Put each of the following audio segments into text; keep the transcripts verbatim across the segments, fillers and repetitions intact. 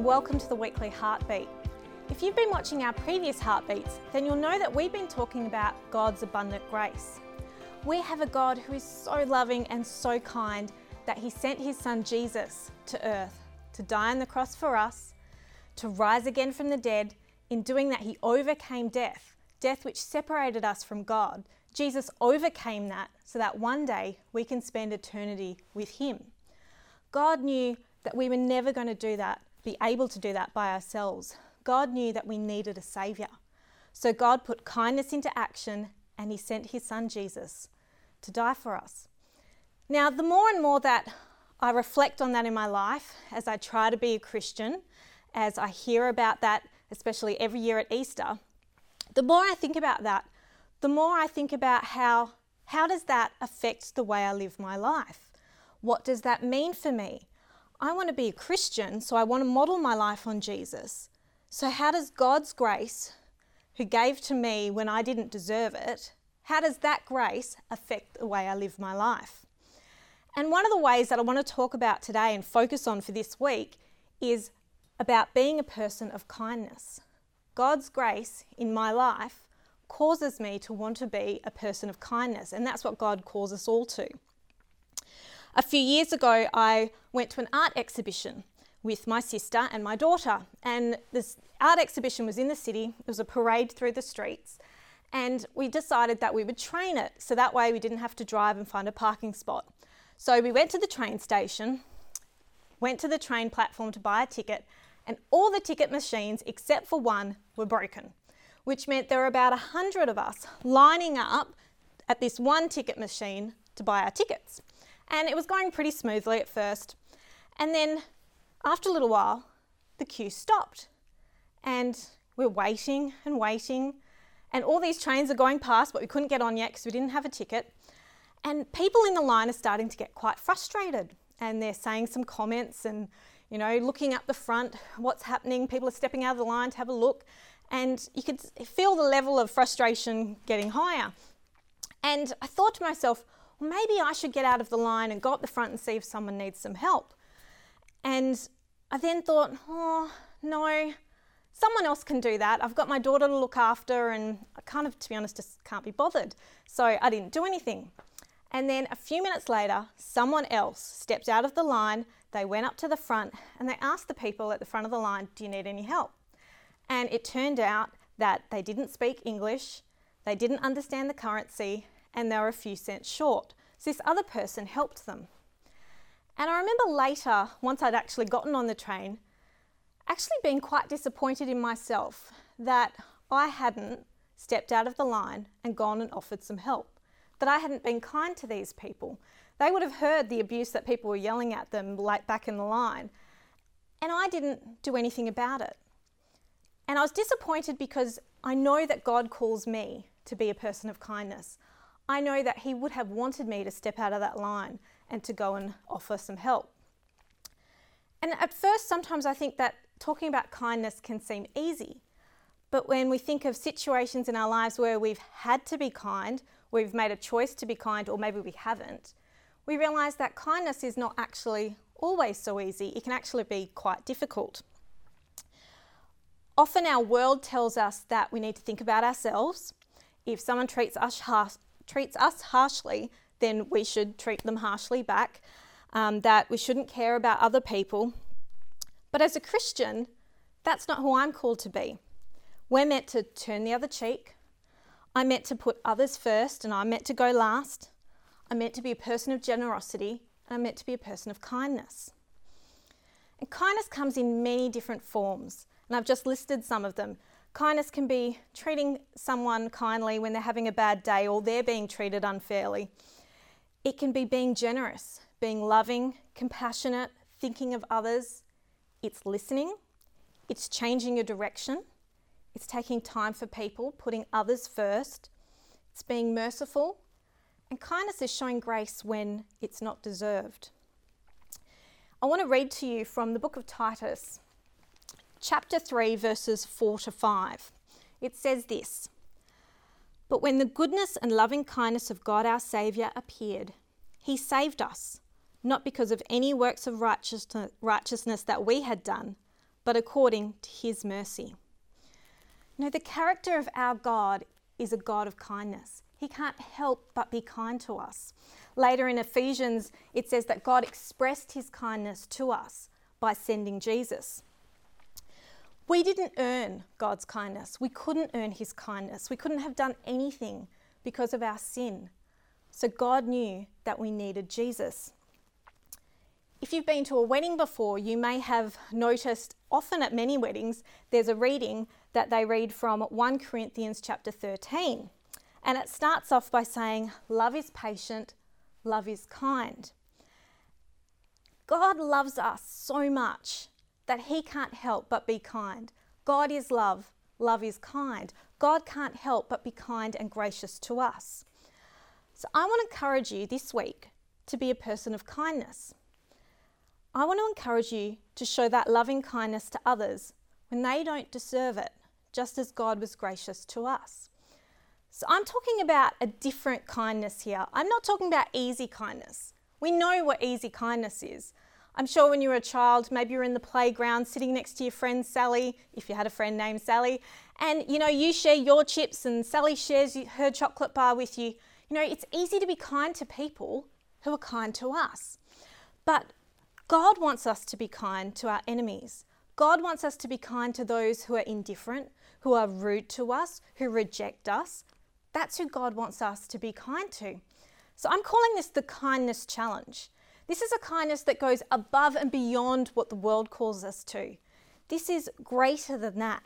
and welcome to the weekly Heartbeat. If you've been watching our previous Heartbeats, then you'll know that we've been talking about God's abundant grace. We have a God who is so loving and so kind that he sent his son Jesus to earth to die on the cross for us, to rise again from the dead. In doing that, he overcame death, death which separated us from God. Jesus overcame that so that one day we can spend eternity with him. God knew that we were never going to do that, be able to do that by ourselves. God knew that we needed a saviour. So God put kindness into action and he sent his son Jesus to die for us. Now, the more and more that I reflect on that in my life, as I try to be a Christian, as I hear about that, especially every year at Easter, the more I think about that, the more I think about how, how does that affect the way I live my life? What does that mean for me? I want to be a Christian, so I want to model my life on Jesus. So how does God's grace, who gave to me when I didn't deserve it, how does that grace affect the way I live my life? And one of the ways that I want to talk about today and focus on for this week is about being a person of kindness. God's grace in my life causes me to want to be a person of kindness, and that's what God calls us all to. A few years ago, I went to an art exhibition with my sister and my daughter, and this art exhibition was in the city. It was a parade through the streets, and we decided that we would train it, so that way we didn't have to drive and find a parking spot. So we went to the train station, went to the train platform to buy a ticket, and all the ticket machines, except for one, were broken, which meant there were about a hundred of us lining up at this one ticket machine to buy our tickets. And it was going pretty smoothly at first. And then after a little while, the queue stopped. And we're waiting and waiting. And all these trains are going past, but we couldn't get on yet because we didn't have a ticket. And people in the line are starting to get quite frustrated. And they're saying some comments and, you know, looking up the front, what's happening. People are stepping out of the line to have a look. And you could feel the level of frustration getting higher. And I thought to myself, maybe I should get out of the line and go up the front and see if someone needs some help. And I then thought, oh, no, someone else can do that. I've got my daughter to look after and I kind of, to be honest, just can't be bothered. So I didn't do anything. And then a few minutes later, someone else stepped out of the line. They went up to the front and they asked the people at the front of the line, do you need any help? And it turned out that they didn't speak English, they didn't understand the currency, and they were a few cents short. So this other person helped them. And I remember later, once I'd actually gotten on the train, actually being quite disappointed in myself that I hadn't stepped out of the line and gone and offered some help, that I hadn't been kind to these people. They would have heard the abuse that people were yelling at them like back in the line, and I didn't do anything about it. And I was disappointed because I know that God calls me to be a person of kindness. I know that he would have wanted me to step out of that line and to go and offer some help. And at first, sometimes I think that talking about kindness can seem easy. But when we think of situations in our lives where we've had to be kind, we've made a choice to be kind, or maybe we haven't, we realise that kindness is not actually always so easy. It can actually be quite difficult. Often our world tells us that we need to think about ourselves. If someone treats us harsh, treats us harshly, then we should treat them harshly back, um, that we shouldn't care about other people. But as a Christian, that's not who I'm called to be. We're meant to turn the other cheek. I'm meant to put others first, and I'm meant to go last. I'm meant to be a person of generosity, and I'm meant to be a person of kindness. And kindness comes in many different forms, and I've just listed some of them. Kindness can be treating someone kindly when they're having a bad day or they're being treated unfairly. It can be being generous, being loving, compassionate, thinking of others. It's listening. It's changing your direction. It's taking time for people, putting others first. It's being merciful. And kindness is showing grace when it's not deserved. I want to read to you from the book of Titus, chapter three, verses four to five. It says this: But when the goodness and loving kindness of God our Saviour appeared, he saved us, not because of any works of righteousness that we had done, but according to his mercy. You know, the character of our God is a God of kindness. He can't help but be kind to us. Later in Ephesians, it says that God expressed his kindness to us by sending Jesus. We didn't earn God's kindness. We couldn't earn his kindness. We couldn't have done anything because of our sin. So God knew that we needed Jesus. If you've been to a wedding before, you may have noticed often at many weddings, there's a reading that they read from First Corinthians chapter thirteen. And it starts off by saying, love is patient, love is kind. God loves us so much that he can't help but be kind. God is love, love is kind. God can't help but be kind and gracious to us. So I want to encourage you this week to be a person of kindness. I want to encourage you to show that loving kindness to others when they don't deserve it, just as God was gracious to us. So I'm talking about a different kindness here. I'm not talking about easy kindness. We know what easy kindness is. I'm sure when you were a child, maybe you're in the playground sitting next to your friend Sally, if you had a friend named Sally, and you know, you share your chips and Sally shares her chocolate bar with you. You know, it's easy to be kind to people who are kind to us. But God wants us to be kind to our enemies. God wants us to be kind to those who are indifferent, who are rude to us, who reject us. That's who God wants us to be kind to. So I'm calling this the kindness challenge. This is a kindness that goes above and beyond what the world calls us to. This is greater than that.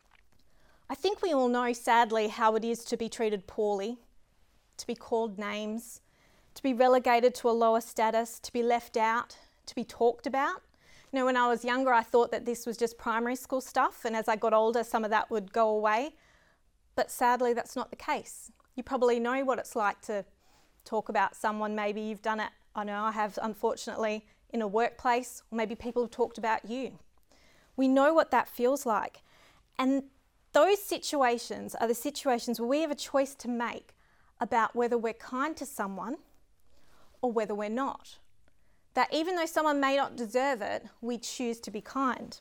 I think we all know, sadly, how it is to be treated poorly, to be called names, to be relegated to a lower status, to be left out, to be talked about. You know, when I was younger, I thought that this was just primary school stuff, and as I got older, some of that would go away. But sadly, that's not the case. You probably know what it's like to talk about someone. Maybe you've done it, I know I have, unfortunately, in a workplace, or maybe people have talked about you. We know what that feels like. And those situations are the situations where we have a choice to make about whether we're kind to someone or whether we're not. That even though someone may not deserve it, we choose to be kind.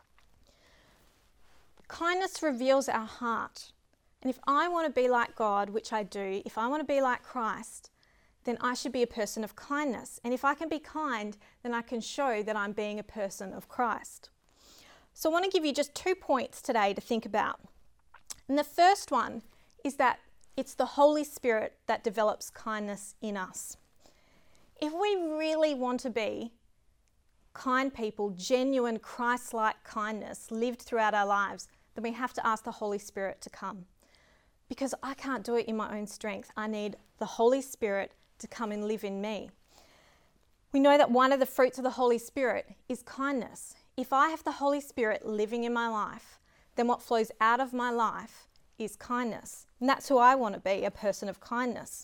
Kindness reveals our heart. And if I want to be like God, which I do, if I want to be like Christ, then I should be a person of kindness. And if I can be kind, then I can show that I'm being a person of Christ. So I want to give you just two points today to think about. And the first one is that it's the Holy Spirit that develops kindness in us. If we really want to be kind people, genuine Christ-like kindness lived throughout our lives, then we have to ask the Holy Spirit to come. Because I can't do it in my own strength. I need the Holy Spirit to come and live in me. We know that one of the fruits of the Holy Spirit is kindness. If I have the Holy Spirit living in my life, then what flows out of my life is kindness. And that's who I want to be, a person of kindness.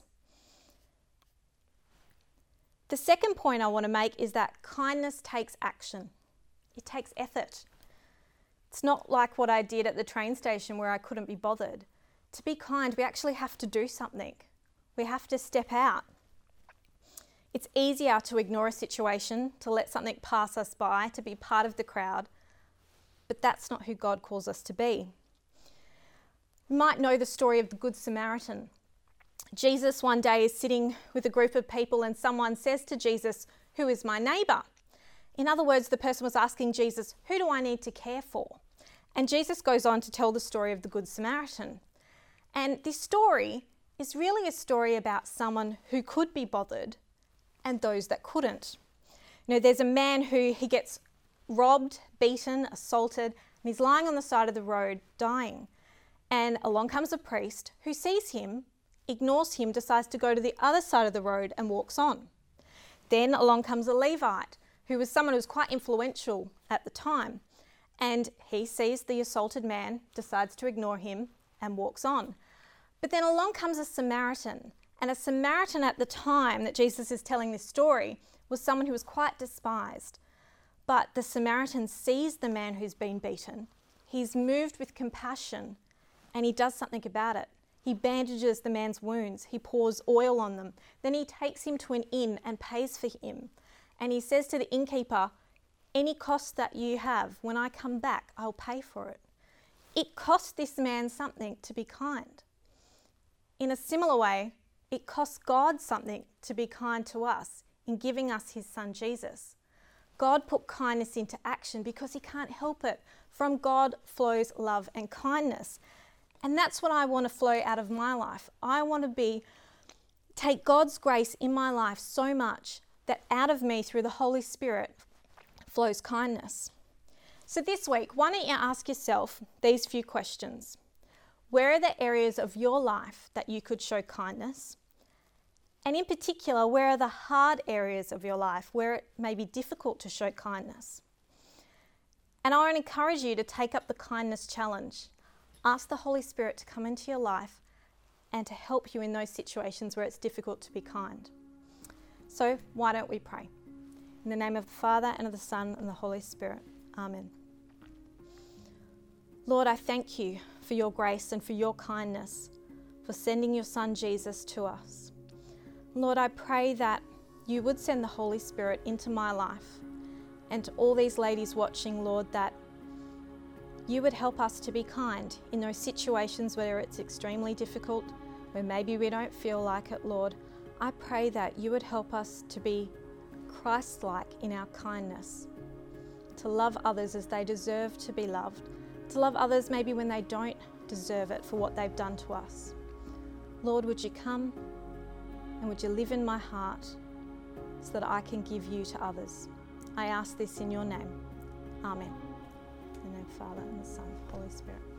The second point I want to make is that kindness takes action. It takes effort. It's not like what I did at the train station where I couldn't be bothered. To be kind, we actually have to do something. We have to step out. It's easier to ignore a situation, to let something pass us by, to be part of the crowd, but that's not who God calls us to be. You might know the story of the Good Samaritan. Jesus one day is sitting with a group of people and someone says to Jesus, "Who is my neighbour?" In other words, the person was asking Jesus, "Who do I need to care for?" And Jesus goes on to tell the story of the Good Samaritan. And this story is really a story about someone who could be bothered and those that couldn't. You know, there's a man who he gets robbed, beaten, assaulted, and he's lying on the side of the road dying. And along comes a priest who sees him, ignores him, decides to go to the other side of the road and walks on. Then along comes a Levite, who was someone who was quite influential at the time. And he sees the assaulted man, decides to ignore him and walks on. But then along comes a Samaritan. And a Samaritan at the time that Jesus is telling this story was someone who was quite despised. But the Samaritan sees the man who's been beaten. He's moved with compassion and he does something about it. He bandages the man's wounds. He pours oil on them. Then he takes him to an inn and pays for him. And he says to the innkeeper, Any cost that you have, when I come back, I'll pay for it. It cost this man something to be kind. In a similar way, it cost God something to be kind to us in giving us his son Jesus. God put kindness into action because he can't help it. From God flows love and kindness. And that's what I want to flow out of my life. I want to be, take God's grace in my life so much that out of me through the Holy Spirit flows kindness. So this week, why don't you ask yourself these few questions. Where are the areas of your life that you could show kindness? And in particular, where are the hard areas of your life where it may be difficult to show kindness? And I want to encourage you to take up the kindness challenge. Ask the Holy Spirit to come into your life and to help you in those situations where it's difficult to be kind. So why don't we pray? In the name of the Father, and of the Son, and the Holy Spirit. Amen. Lord, I thank you for your grace and for your kindness, for sending your Son Jesus to us. Lord, I pray that you would send the Holy Spirit into my life and to all these ladies watching, Lord, that you would help us to be kind in those situations where it's extremely difficult, where maybe we don't feel like it, Lord. I pray that you would help us to be Christ-like in our kindness, to love others as they deserve to be loved, to love others maybe when they don't deserve it for what they've done to us. Lord, would you come and would you live in my heart so that I can give you to others? I ask this in your name. Amen. In the name of the Father, and the Son, and the Holy Spirit.